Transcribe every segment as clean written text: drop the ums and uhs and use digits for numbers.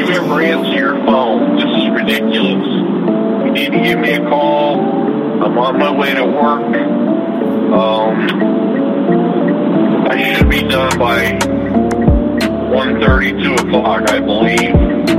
you ever answer your phone. This is ridiculous. You need to give me a call. I'm on my way to work. I should be done by 1:30, 2 o'clock, I believe.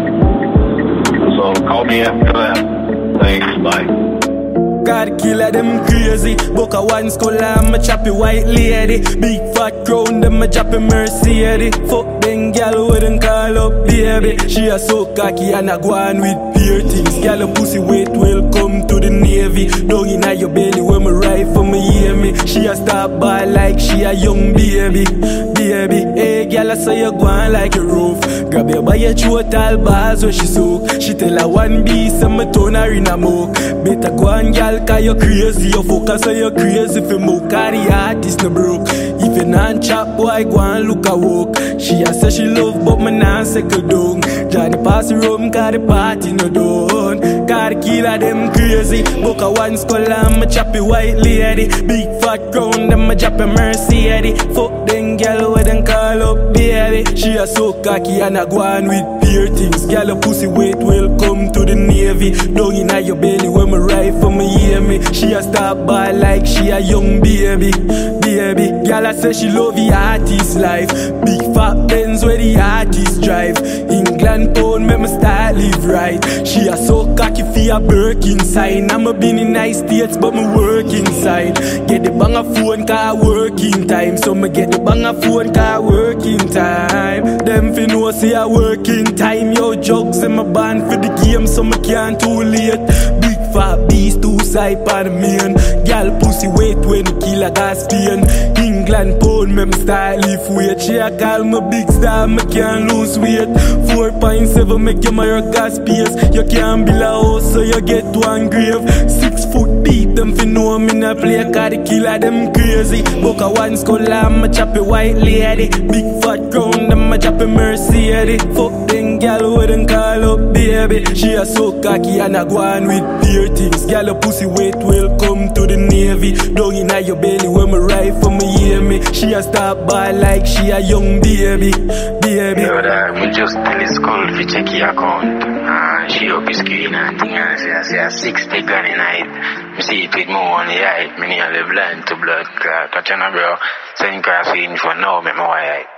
So call me after that. Thanks, bye. God killer them crazy. Book a one skull, I'm a choppy white lady. Big fat crown, them a choppy Mercedes. Fuck them gal wouldn't call up baby. She a so cocky and a go on with peer things. Gal a pussy wait, welcome to the Navy. Dog inna your belly when me rifle me hear me. She a star ball like she a young baby. Baby, hey gal, I saw you go on like a roof. Grab your by your throat, all bars where she soak. She tell her one beast and me turn her in a moke. Better go on gal, cause you crazy. You focus on you crazy. If you moke, cause the artist no broke. If you non chop, boy, go and look a walk. She a say she love, but me non second down. Johnny pass the room, cause the party no done. Cause the killer them crazy. Book a one skull and me choppy white lady. Big fat crown, them me choppy Mercedes. Fuck them gal where them call up baby. She a so cocky and a go on with peer things. Gal a pussy wait, welcome to the Navy. Down inna your belly when me rifle me hear me. She a star ball like she a young baby. Baby, gal a say she love the artist life. Big fat Benz where the artist drive. England pound make me style live right. She a so cocky for a Birkin sign. I'm a been in nice states but me work inside. Get the banger phone car working time. So me get the banger phone car working time. Them fi know say I working time. Yo jugs in my band for the game so me can't too late. Big fat beast two side on the main. Gal pussy wait when the killer gas pain. England pound me style lift weight. She a call me big star, me can't lose weight. 4.7 make you my gas pace. You can't build a house so you get one grave. 6 foot deep, them fi know me not play. Cause the killer them crazy. Book a one skull and me choppy white lady. Big fat crown, them me choppy Mercedes. Fuck them gal wouldn't call up baby. She a so cocky and a go on with peer things. Gal a pussy wait, welcome to the Navy. Down inna your belly when me rifle me hear me. She a star ball like she a young baby. Baby. Yo, me just tell his skull fi check your account. She up his screen and thing and say a 60 gun in it. Me see it with more on the eye. Me nearly blind to blood clot. Catch you now, bro. Send cross in for now, make me white.